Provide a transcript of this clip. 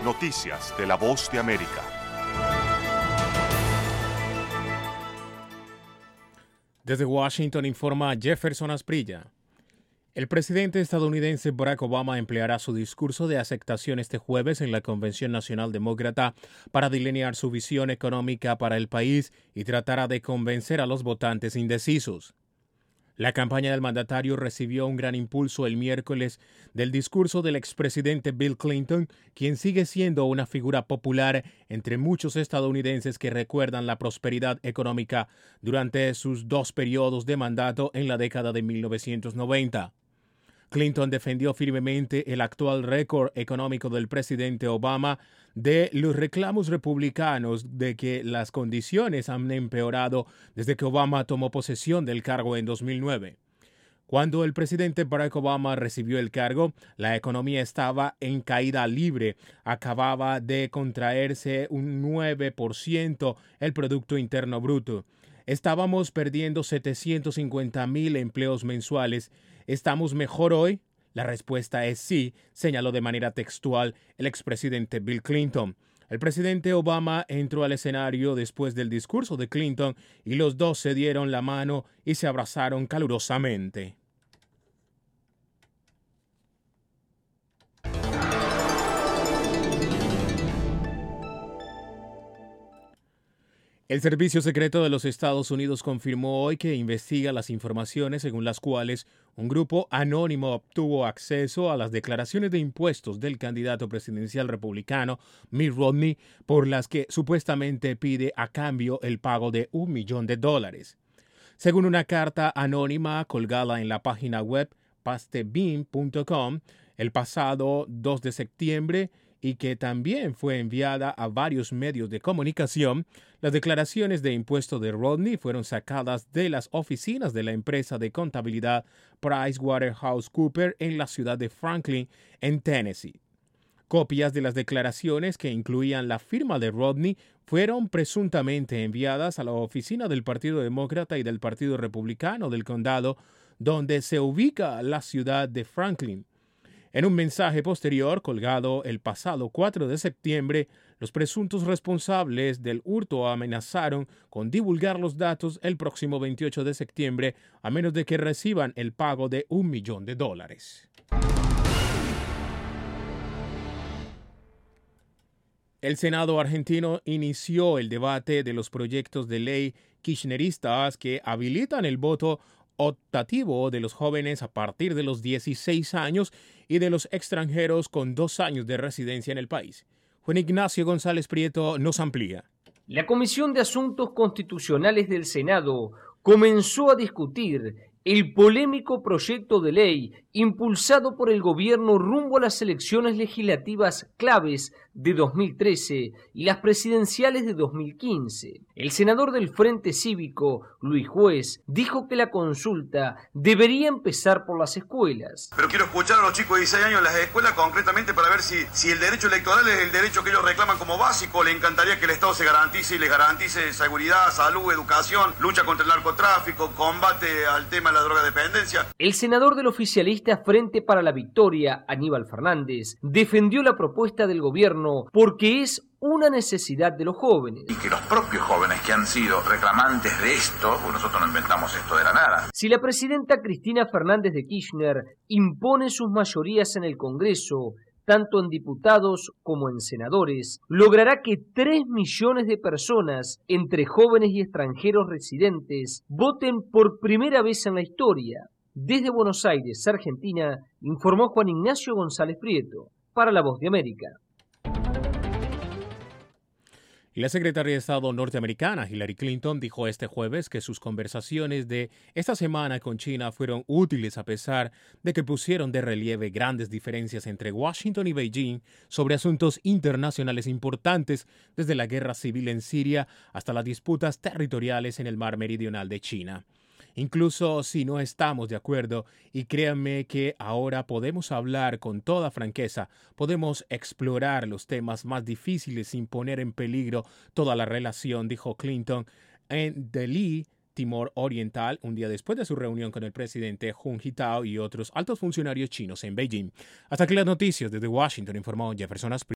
Noticias de La Voz de América. Desde Washington informa Jefferson Asprilla. El presidente estadounidense Barack Obama empleará su discurso de aceptación este jueves en la Convención Nacional Demócrata para delinear su visión económica para el país y tratará de convencer a los votantes indecisos. La campaña del mandatario recibió un gran impulso el miércoles del discurso del expresidente Bill Clinton, quien sigue siendo una figura popular entre muchos estadounidenses que recuerdan la prosperidad económica durante sus 2 periodos de mandato en la década de 1990. Clinton defendió firmemente el actual récord económico del presidente Obama de los reclamos republicanos de que las condiciones han empeorado desde que Obama tomó posesión del cargo en 2009. Cuando el presidente Barack Obama recibió el cargo, la economía estaba en caída libre, acababa de contraerse un 9% el Producto Interno Bruto. Estábamos perdiendo 750,000 empleos mensuales. ¿Estamos mejor hoy? La respuesta es sí, señaló de manera textual el expresidente Bill Clinton. El presidente Obama entró al escenario después del discurso de Clinton y los dos se dieron la mano y se abrazaron calurosamente. El Servicio Secreto de los Estados Unidos confirmó hoy que investiga las informaciones según las cuales un grupo anónimo obtuvo acceso a las declaraciones de impuestos del candidato presidencial republicano Mitt Romney, por las que supuestamente pide a cambio el pago de $1 millón. Según una carta anónima colgada en la página web pastebeam.com el pasado 2 de septiembre, y que también fue enviada a varios medios de comunicación, las declaraciones de impuesto de Rodney fueron sacadas de las oficinas de la empresa de contabilidad PricewaterhouseCoopers en la ciudad de Franklin, en Tennessee. Copias de las declaraciones que incluían la firma de Rodney fueron presuntamente enviadas a la oficina del Partido Demócrata y del Partido Republicano del condado, donde se ubica la ciudad de Franklin. En un mensaje posterior colgado el pasado 4 de septiembre, los presuntos responsables del hurto amenazaron con divulgar los datos el próximo 28 de septiembre a menos de que reciban el pago de $1 millón. El Senado argentino inició el debate de los proyectos de ley kirchneristas que habilitan el voto optativo de los jóvenes a partir de los 16 años y de los extranjeros con 2 años de residencia en el país. Juan Ignacio González Prieto nos amplía. La Comisión de Asuntos Constitucionales del Senado comenzó a discutir el polémico proyecto de ley impulsado por el gobierno rumbo a las elecciones legislativas claves de 2013 y las presidenciales de 2015. El senador del Frente Cívico, Luis Juez, dijo que la consulta debería empezar por las escuelas. Pero quiero escuchar a los chicos de 16 años en las escuelas concretamente para ver si el derecho electoral es el derecho que ellos reclaman como básico. Le encantaría que el Estado se garantice y les garantice seguridad, salud, educación, lucha contra el narcotráfico, combate al tema de la drogadependencia. El senador del oficialista Frente para la Victoria, Aníbal Fernández, defendió la propuesta del gobierno porque es una necesidad de los jóvenes. Y que los propios jóvenes que han sido reclamantes de esto, porque nosotros no inventamos esto de la nada. Si la presidenta Cristina Fernández de Kirchner impone sus mayorías en el Congreso, tanto en diputados como en senadores, logrará que 3 millones de personas, entre jóvenes y extranjeros residentes, voten por primera vez en la historia. Desde Buenos Aires, Argentina, informó Juan Ignacio González Prieto, para La Voz de América. La secretaria de Estado norteamericana Hillary Clinton dijo este jueves que sus conversaciones de esta semana con China fueron útiles a pesar de que pusieron de relieve grandes diferencias entre Washington y Beijing sobre asuntos internacionales importantes, desde la guerra civil en Siria hasta las disputas territoriales en el mar meridional de China. Incluso si no estamos de acuerdo, y créanme que ahora podemos hablar con toda franqueza, podemos explorar los temas más difíciles sin poner en peligro toda la relación, dijo Clinton en Delhi, Timor Oriental, un día después de su reunión con el presidente Hu Jintao y otros altos funcionarios chinos en Beijing. Hasta aquí las noticias desde Washington, informó Jefferson Asprilla.